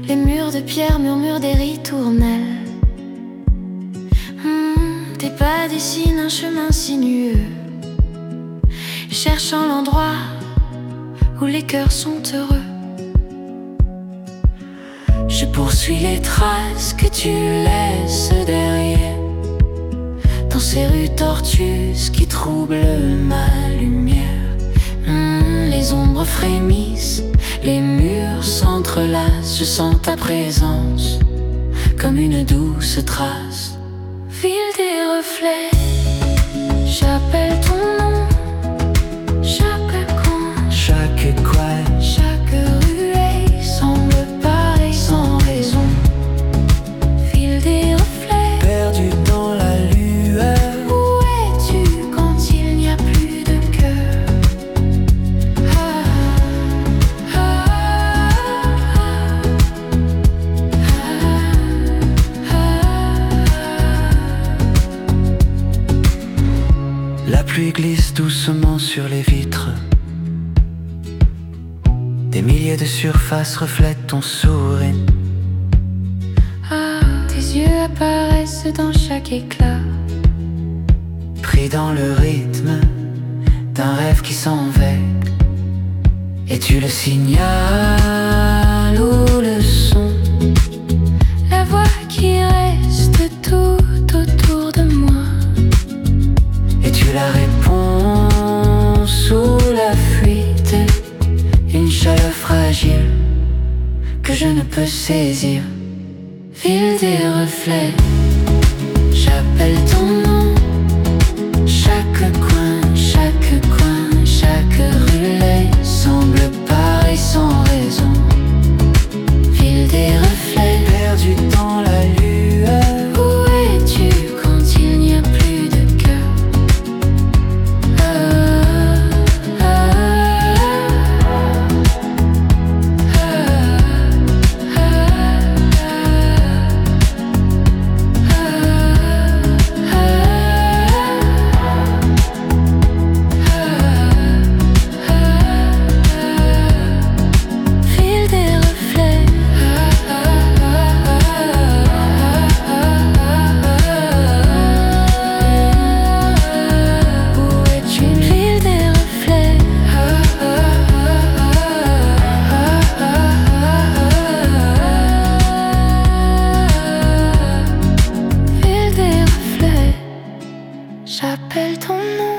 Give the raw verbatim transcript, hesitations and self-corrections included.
Les murs de pierre murmurent des ritournelles. hmm, Tes pas dessinent un chemin sinueux, cherchant l'endroit où les cœurs sont heureux. Je poursuis les traces que tu laisses derrière, dans ces rues tortueuses qui troublent ma lumière. hmm, Les ombres frémissent, les murs s'entrelacent. Je sens ta présence comme une douce trace. Ville des reflets, j'appelle ton nom. Chaque coin, chaque coin, chaque ruée semble pareil sans raison. Ville des reflets, perdu dans la lueur. où es-tu quand il n'y a plus de cœur? ah, ah, ah, ah. La pluie glisse doucement sur les vitres. Des milliers de surfaces reflètent ton sourire. Ah, tes yeux apparaissent dans chaque éclat, Pris dans le rythme d'un rêve qui s'envole. Et tu le signales ou le son, la voix qui reste tout autour de moi. et tu la réponds sous la fuite. Une chaleur fragile que je ne peux saisir. Ville des reflets, j'appelle ton nom. Chaque coin, chaque coin, chaque relais semble pareil sans raison. Ville des reflets, perdu dans la lueur. Où es-tu quand il n'y a plus de cœur? ah, ah, ah, ah, ah, Ville des reflets, où es-tu? Ville des reflets, ville des reflets, j'appelle ton nom.